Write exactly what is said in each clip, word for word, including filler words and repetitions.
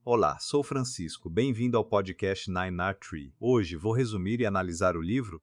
Olá, sou Francisco. Bem-vindo ao podcast Nine Art Tree. Hoje vou resumir e analisar o livro.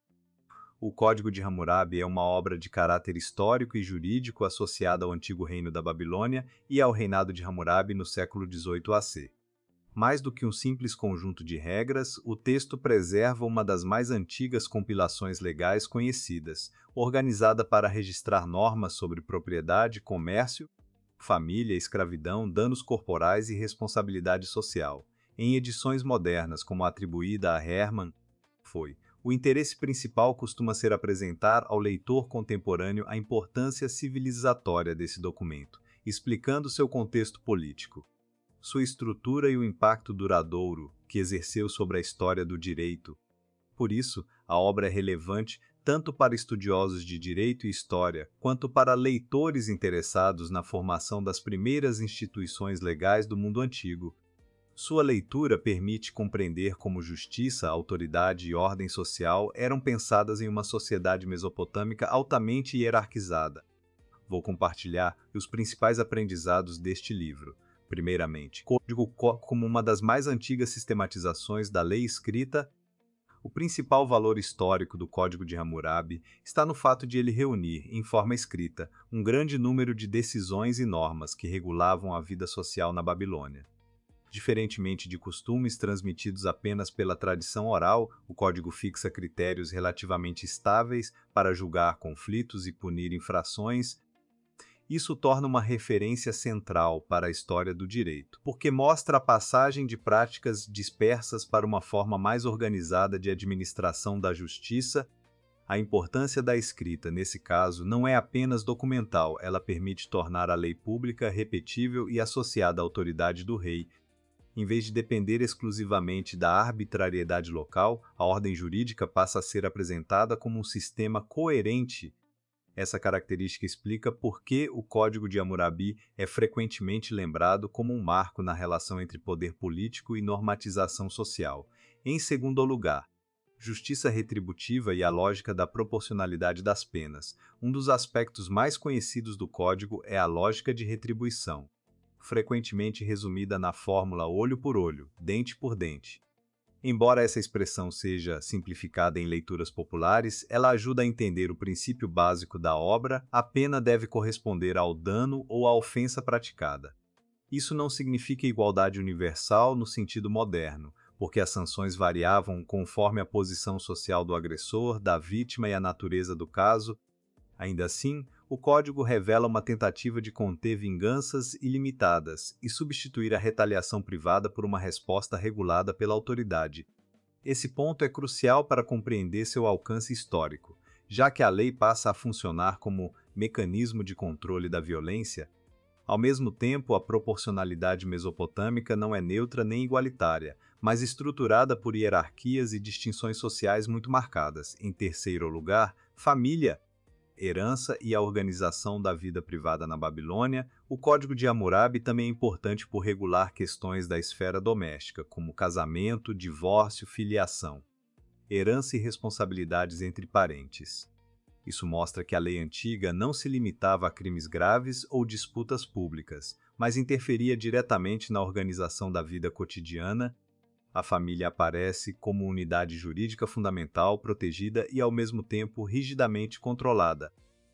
O Código de Hammurabi é uma obra de caráter histórico e jurídico associada ao antigo reino da Babilônia e ao reinado de Hammurabi no século dezoito A C. Mais do que um simples conjunto de regras, o texto preserva uma das mais antigas compilações legais conhecidas, organizada para registrar normas sobre propriedade, comércio, família, escravidão, danos corporais e responsabilidade social. Em edições modernas, como a atribuída a Hermann, foi. O interesse principal costuma ser apresentar ao leitor contemporâneo a importância civilizatória desse documento, explicando seu contexto político, sua estrutura e o impacto duradouro que exerceu sobre a história do direito. Por isso, a obra é relevante tanto para estudiosos de direito e história, quanto para leitores interessados na formação das primeiras instituições legais do mundo antigo. Sua leitura permite compreender como justiça, autoridade e ordem social eram pensadas em uma sociedade mesopotâmica altamente hierarquizada. Vou compartilhar os principais aprendizados deste livro. Primeiramente, código como uma das mais antigas sistematizações da lei escrita. O principal valor histórico do Código de Hammurabi está no fato de ele reunir, em forma escrita, um grande número de decisões e normas que regulavam a vida social na Babilônia. Diferentemente de costumes transmitidos apenas pela tradição oral, o código fixa critérios relativamente estáveis para julgar conflitos e punir infrações. Isso torna uma referência central para a história do direito, porque mostra a passagem de práticas dispersas para uma forma mais organizada de administração da justiça. A importância da escrita, nesse caso, não é apenas documental, ela permite tornar a lei pública repetível e associada à autoridade do rei. Em vez de depender exclusivamente da arbitrariedade local, a ordem jurídica passa a ser apresentada como um sistema coerente. Essa característica explica por que o Código de Hammurabi é frequentemente lembrado como um marco na relação entre poder político e normatização social. Em segundo lugar, justiça retributiva e a lógica da proporcionalidade das penas. Um dos aspectos mais conhecidos do Código é a lógica de retribuição, frequentemente resumida na fórmula olho por olho, dente por dente. Embora essa expressão seja simplificada em leituras populares, ela ajuda a entender o princípio básico da obra: a pena deve corresponder ao dano ou à ofensa praticada. Isso não significa igualdade universal no sentido moderno, porque as sanções variavam conforme a posição social do agressor, da vítima e a natureza do caso. Ainda assim, o Código revela uma tentativa de conter vinganças ilimitadas e substituir a retaliação privada por uma resposta regulada pela autoridade. Esse ponto é crucial para compreender seu alcance histórico, já que a lei passa a funcionar como mecanismo de controle da violência. Ao mesmo tempo, a proporcionalidade mesopotâmica não é neutra nem igualitária, mas estruturada por hierarquias e distinções sociais muito marcadas. Em terceiro lugar, família, herança e a organização da vida privada na Babilônia. O Código de Hammurabi também é importante por regular questões da esfera doméstica, como casamento, divórcio, filiação, herança e responsabilidades entre parentes. Isso mostra que a lei antiga não se limitava a crimes graves ou disputas públicas, mas interferia diretamente na organização da vida cotidiana. A família aparece como unidade jurídica fundamental, protegida e, ao mesmo tempo, rigidamente controlada.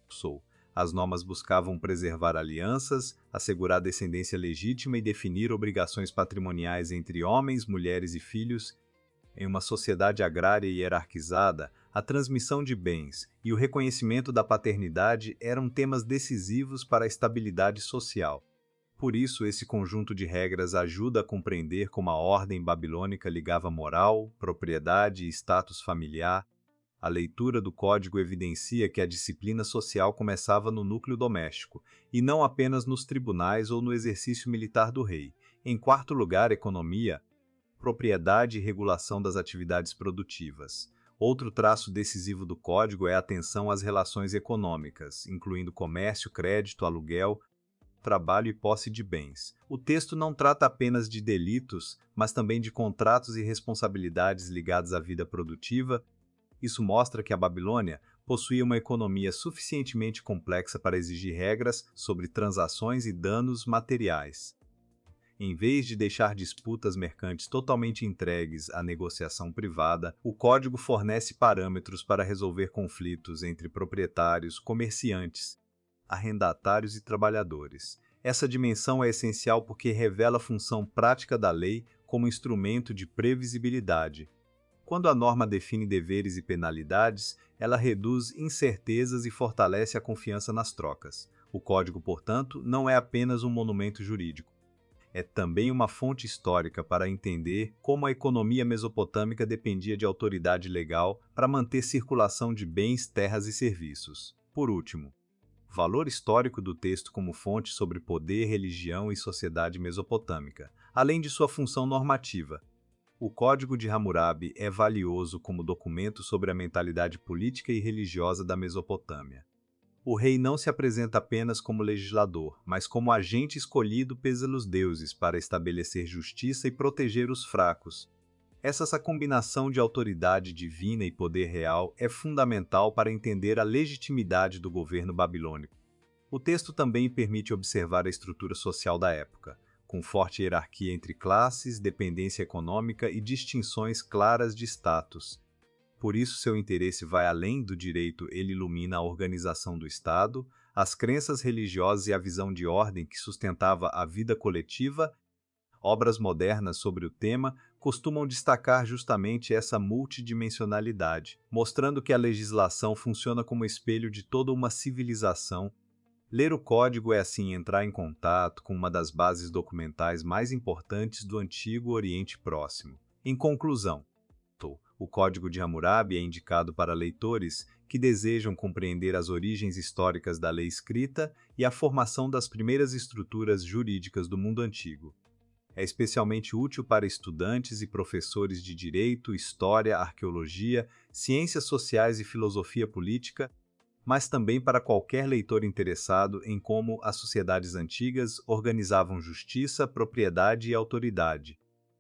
As normas buscavam preservar alianças, assegurar descendência legítima e definir obrigações patrimoniais entre homens, mulheres e filhos. Em uma sociedade agrária e hierarquizada, a transmissão de bens e o reconhecimento da paternidade eram temas decisivos para a estabilidade social. Por isso, esse conjunto de regras ajuda a compreender como a ordem babilônica ligava moral, propriedade e status familiar. A leitura do código evidencia que a disciplina social começava no núcleo doméstico, e não apenas nos tribunais ou no exercício militar do rei. Em quarto lugar, economia, propriedade e regulação das atividades produtivas. Outro traço decisivo do código é a atenção às relações econômicas, incluindo comércio, crédito, aluguel, trabalho e posse de bens. O texto não trata apenas de delitos, mas também de contratos e responsabilidades ligados à vida produtiva. Isso mostra que a Babilônia possuía uma economia suficientemente complexa para exigir regras sobre transações e danos materiais. Em vez de deixar disputas mercantes totalmente entregues à negociação privada, o código fornece parâmetros para resolver conflitos entre proprietários, comerciantes, arrendatários e trabalhadores. Essa dimensão é essencial porque revela a função prática da lei como instrumento de previsibilidade. Quando a norma define deveres e penalidades, ela reduz incertezas e fortalece a confiança nas trocas. O código, portanto, não é apenas um monumento jurídico. É também uma fonte histórica para entender como a economia mesopotâmica dependia de autoridade legal para manter circulação de bens, terras e serviços. Por último, valor histórico do texto como fonte sobre poder, religião e sociedade mesopotâmica, além de sua função normativa. O Código de Hammurabi é valioso como documento sobre a mentalidade política e religiosa da Mesopotâmia. O rei não se apresenta apenas como legislador, mas como agente escolhido pelos deuses para estabelecer justiça e proteger os fracos. Essa combinação de autoridade divina e poder real é fundamental para entender a legitimidade do governo babilônico. O texto também permite observar a estrutura social da época, com forte hierarquia entre classes, dependência econômica e distinções claras de status. Por isso, seu interesse vai além do direito, ele ilumina a organização do Estado, as crenças religiosas e a visão de ordem que sustentava a vida coletiva. Obras modernas sobre o tema costumam destacar justamente essa multidimensionalidade, mostrando que a legislação funciona como espelho de toda uma civilização. Ler o código é, assim, entrar em contato com uma das bases documentais mais importantes do Antigo Oriente Próximo. Em conclusão, o Código de Hammurabi é indicado para leitores que desejam compreender as origens históricas da lei escrita e a formação das primeiras estruturas jurídicas do mundo antigo. É especialmente útil para estudantes e professores de direito, história, arqueologia, ciências sociais e filosofia política, mas também para qualquer leitor interessado em como as sociedades antigas organizavam justiça, propriedade e autoridade.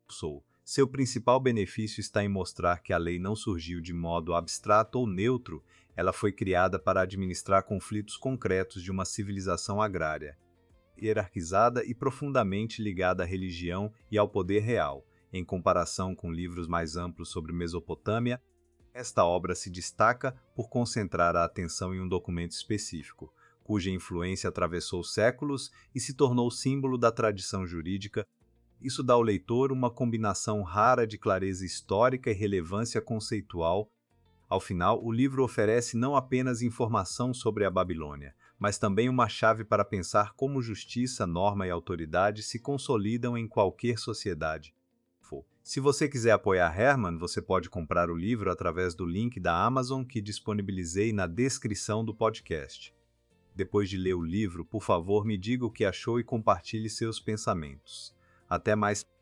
Seu principal benefício está em mostrar que a lei não surgiu de modo abstrato ou neutro, ela foi criada para administrar conflitos concretos de uma civilização agrária, hierarquizada e profundamente ligada à religião e ao poder real. Em comparação com livros mais amplos sobre Mesopotâmia, esta obra se destaca por concentrar a atenção em um documento específico, cuja influência atravessou séculos e se tornou símbolo da tradição jurídica. Isso dá ao leitor uma combinação rara de clareza histórica e relevância conceitual. Ao final, o livro oferece não apenas informação sobre a Babilônia, mas também uma chave para pensar como justiça, norma e autoridade se consolidam em qualquer sociedade. Se você quiser apoiar Herman, você pode comprar o livro através do link da Amazon que disponibilizei na descrição do podcast. Depois de ler o livro, por favor, me diga o que achou e compartilhe seus pensamentos. Até mais!